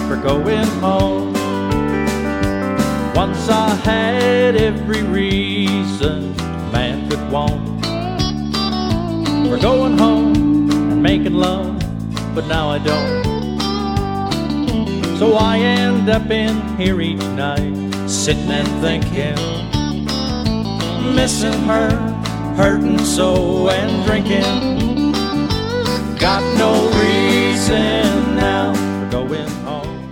for going home. Once I had every reason a man could want for going home and making love, but now I don't. So I end up in here each night, sitting and thinking, missing her, hurting so and drinking. Got no reason now for going home.